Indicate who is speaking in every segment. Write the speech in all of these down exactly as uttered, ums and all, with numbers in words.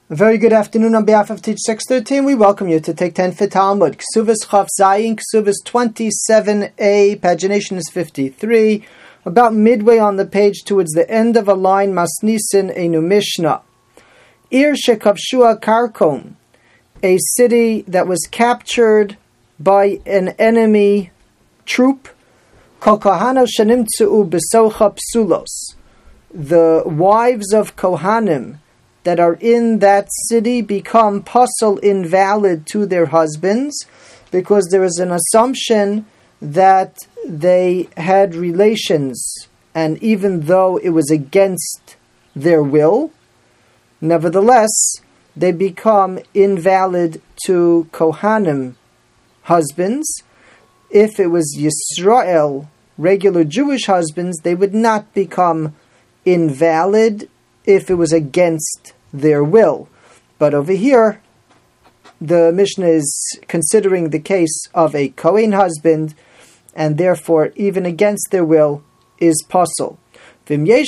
Speaker 1: A very good afternoon on behalf of Teach six thirteen. We welcome you to take ten for Talmud. Ksuvas Chaf Zayin, Ksuvas twenty-seven a, pagination is fifty-three. About midway on the page towards the end of a line, Masnisin Einu Mishnah. Ir Shekavshua Karkom, a city that was captured by an enemy troop. Kol Kohano Shanimtzu Besocha Psulos. The wives of Kohanim that are in that city become puzzle invalid to their husbands because there is an assumption that they had relations, and even though it was against their will, nevertheless they become invalid to Kohanim husbands. If it was Yisrael, regular Jewish husbands, they would not become invalid if it was against their will. But over here, the Mishnah is considering the case of a Kohen husband, and therefore, even against their will, is puzzle. If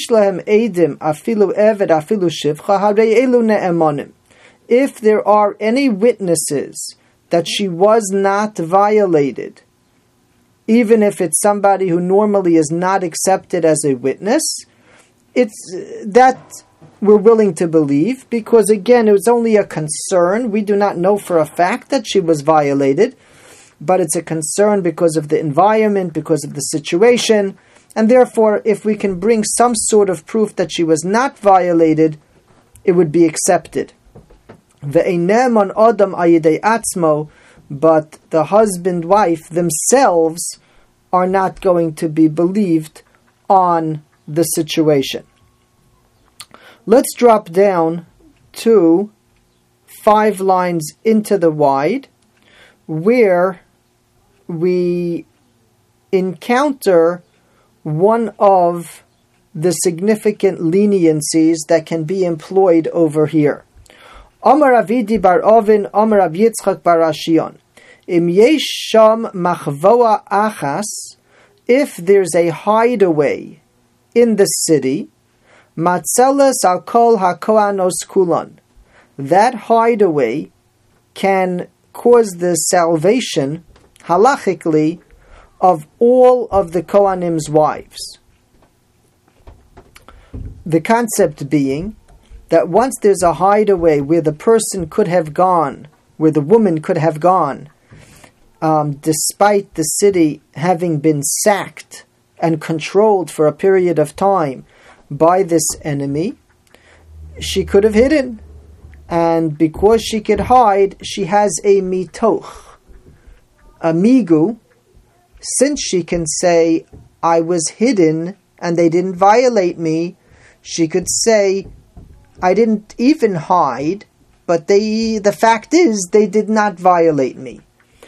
Speaker 1: there are any witnesses that she was not violated, even if it's somebody who normally is not accepted as a witness, it's that we're willing to believe, because again, it was only a concern. We do not know for a fact that she was violated, but it's a concern because of the environment, because of the situation, and therefore, if we can bring some sort of proof that she was not violated, it would be accepted. Ve'einem adam ayidei atzmo, but the husband-wife themselves are not going to be believed on the situation. Let's drop down to five lines into the wide, where we encounter one of the significant leniencies that can be employed over here. Amar Avidi bar Ovin, Amar Rav Yitzchak bar Ashion. Im yesh sham machvoa achas, if there's a hideaway in the city, matzeles al kol hakoanos kulon, that hideaway can cause the salvation, halachically, of all of the Kohanim's wives. The concept being that once there's a hideaway where the person could have gone, where the woman could have gone, um, despite the city having been sacked and controlled for a period of time by this enemy, she could have hidden. And because she could hide, she has a mitoch, a migu, since she can say, I was hidden and they didn't violate me. She could say, I didn't even hide, but they, the fact is, they did not violate me.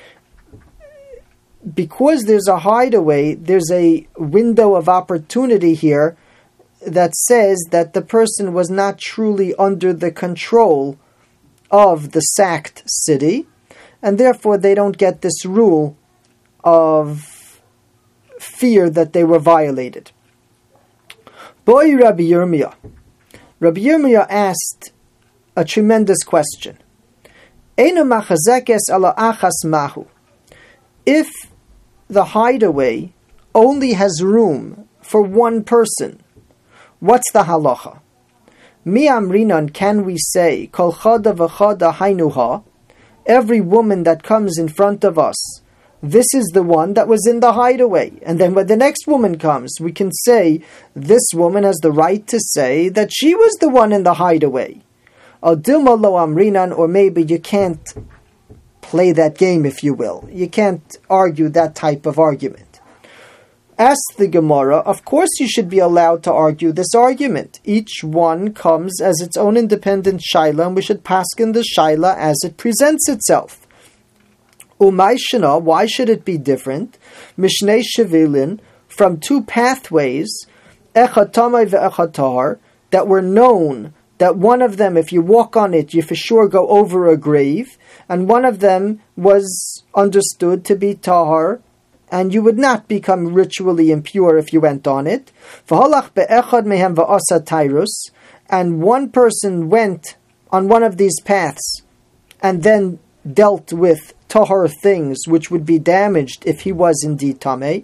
Speaker 1: Because there's a hideaway, there's a window of opportunity here that says that the person was not truly under the control of the sacked city, and therefore they don't get this rule of fear that they were violated. Boy Rabbi Yirmiyah. Rabbi Yirmiyah asked a tremendous question. Eino machazekes ala achas mahu. If the hideaway only has room for one person, what's the halacha? Mi amrinan, can we say, kol chada v'chada hainuha, every woman that comes in front of us, this is the one that was in the hideaway. And then when the next woman comes, we can say, this woman has the right to say that she was the one in the hideaway. Al dilma lo amrinan, or maybe you can't play that game, if you will. You can't argue that type of argument. Ask the Gemara, of course you should be allowed to argue this argument. Each one comes as its own independent shaila, and we should paskin the shaila as it presents itself. Umayshana, why should it be different? Mishnei Shevilin, from two pathways, echad tamai ve'echad tahar, that were known, that one of them, if you walk on it, you for sure go over a grave, and one of them was understood to be tahar, and you would not become ritually impure if you went on it. And one person went on one of these paths and then dealt with tahor things which would be damaged if he was indeed tamei,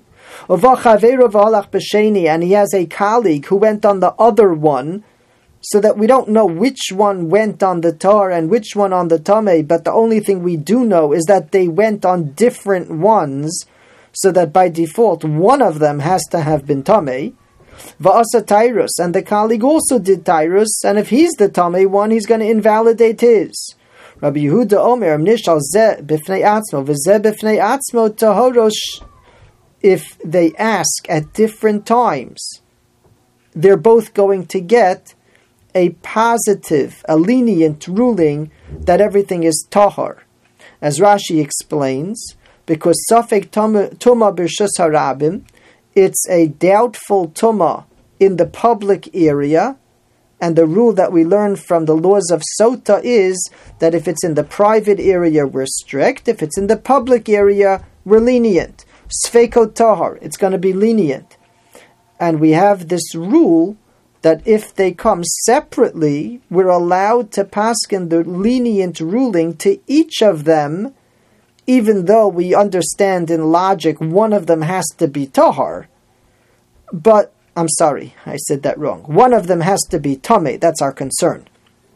Speaker 1: and he has a colleague who went on the other one, so that we don't know which one went on the tahor and which one on the tamei, but the only thing we do know is that they went on different ones, so that by default one of them has to have been tamei. Va'asa Tyrus, and the colleague also did Tyrus, and if he's the tamei one, he's going to invalidate his. Rabbi Yehuda Omer, Nishal Zeh b'fnei atzmo, v'zeh b'fnei atzmo tahorosh. If they ask at different times, they're both going to get a positive, a lenient ruling that everything is tahor. As Rashi explains, because Safek Tuma B'Rshus HaRabim, it's a doubtful Tuma in the public area, and the rule that we learn from the laws of Sota is that if it's in the private area, we're strict. If it's in the public area, we're lenient. Sfeiko Tahar, it's going to be lenient. And we have this rule that if they come separately, we're allowed to paskin the lenient ruling to each of them, even though we understand in logic one of them has to be Tahar. But, I'm sorry, I said that wrong. One of them has to be Tamei, that's our concern.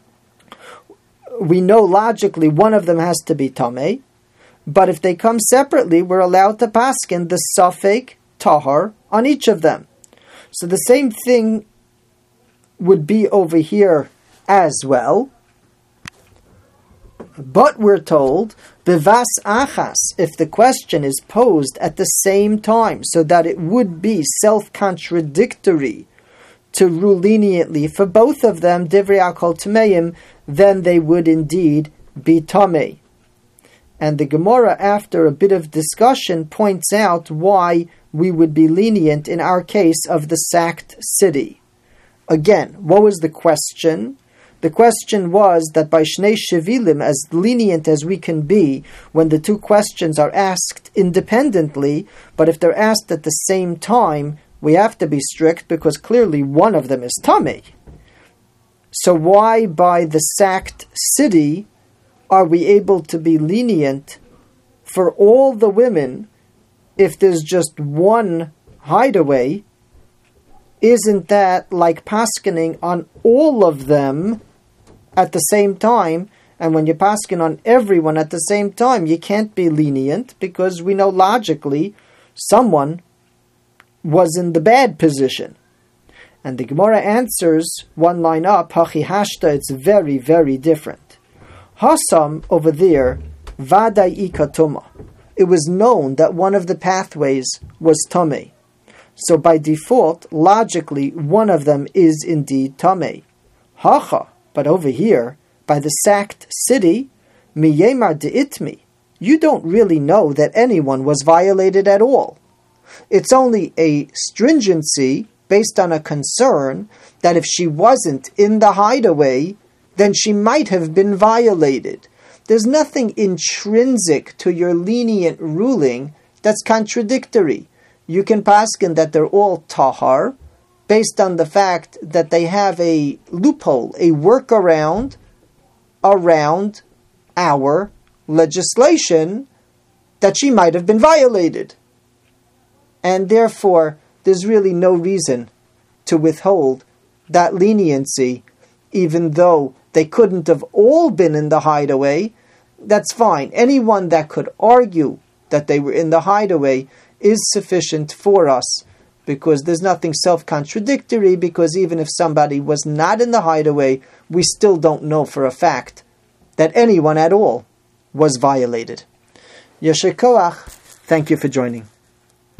Speaker 1: We know logically one of them has to be Tamei, but if they come separately, we're allowed to paskin the Safek Tahar on each of them. So the same thing would be over here as well. But we're told, Bivas Achas, if the question is posed at the same time, so that it would be self-contradictory to rule leniently for both of them, Divrei Akol Tameim, then they would indeed be Tamei. And the Gemara, after a bit of discussion, points out why we would be lenient in our case of the sacked city. Again, what was the question? The question was that by Shnei Shevilim, as lenient as we can be when the two questions are asked independently, but if they're asked at the same time, we have to be strict because clearly one of them is Tamei. So why by the sacked city are we able to be lenient for all the women if there's just one hideaway? Isn't that like paskening on all of them at the same time? And when you pasken on everyone at the same time, you can't be lenient because we know logically someone was in the bad position. And the Gemara answers one line up, Hachi Hashta, it's very, very different. Hasam over there, Vadai Ikatuma. It was known that one of the pathways was Tamei. So by default, logically, one of them is indeed Tamei. Hacha, but over here, by the sacked city, Miyemar de'itmi, you don't really know that anyone was violated at all. It's only a stringency based on a concern that if she wasn't in the hideaway, then she might have been violated. There's nothing intrinsic to your lenient ruling that's contradictory. You can paskin that they're all tahar based on the fact that they have a loophole, a workaround around our legislation that she might have been violated. And therefore, there's really no reason to withhold that leniency, even though they couldn't have all been in the hideaway. That's fine. Anyone that could argue that they were in the hideaway is sufficient for us, because there's nothing self-contradictory, because even if somebody was not in the hideaway, we still don't know for a fact that anyone at all was violated. Yasher Koach, thank you for joining.